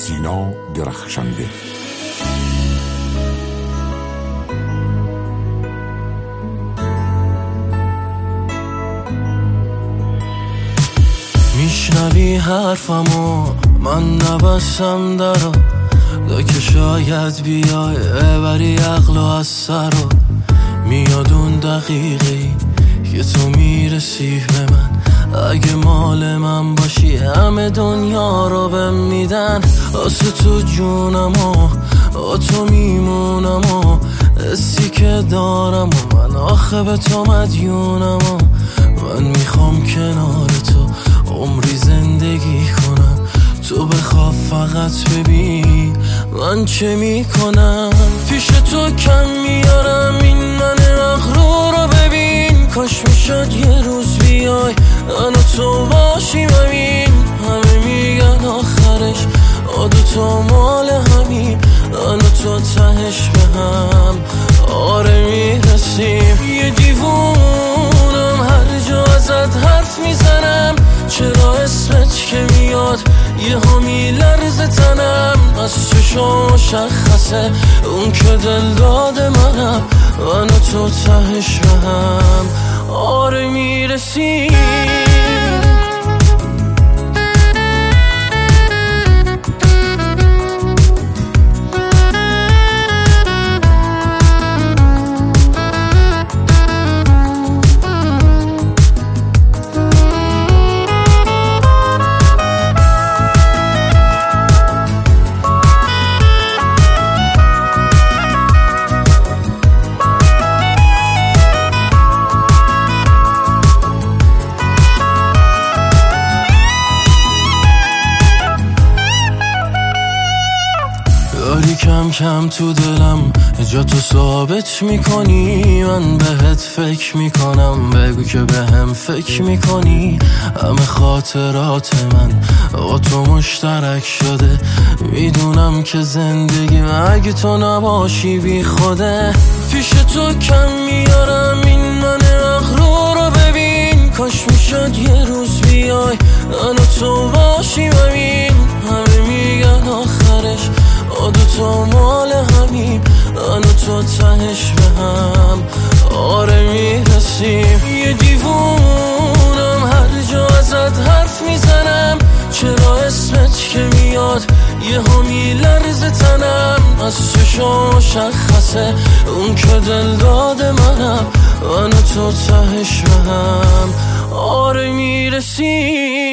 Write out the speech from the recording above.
سینا درخشنده. میشنوی حرفمو من نبستم درو دا که شاید بیای بری عقل و از سر رو میاد اون دقیقه‌ای که تو میرسی به من. اگه مال من باشی همه دنیا رو بهم میدن. واسه تو جونم و تو میمونم و حسی که دارم و من آخه به تو مدیونم و من میخوام کنار تو عمری زندگی کنم. تو بخواه فقط ببین من چه میکنم. پیش تو کم میارم این من مغرور رو ببین. کاش میشد یه روز بیای من و تو باشیم همین. همه میگن آخرش دوتا مال همین. من و تو تهش به هم آره میرسیم. یه دیوونم هر جا ازت حرف میزنم. چرا اسمت که میاد یه ها میلرزه تنم. از چشم مشخصه اون که دل داده منم. من و تو تهش به هم آره میرسیم. داری کم کم تو دلم جا تو ثابت میکنی. من بهت فکر میکنم بگو که بهم فکر میکنی. همه خاطرات من با تو مشترک شده. میدونم که زندگی اگه تو نباشی بی خوده. پیش تو کم میارم این من مغرور رو ببین. کاش میشد یه روز بیای من و تو باشیم همین. همه میگن آخرش دوتا مال همین. من و تو تهش به هم آره میرسیم. یه دیوونم هر جا ازت حرف میزنم. چرا اسمت که میاد یه ها میلرزه تنم. از چشم مشخصه اون که دل داده منم. من و تو تهش به هم آره میرسیم.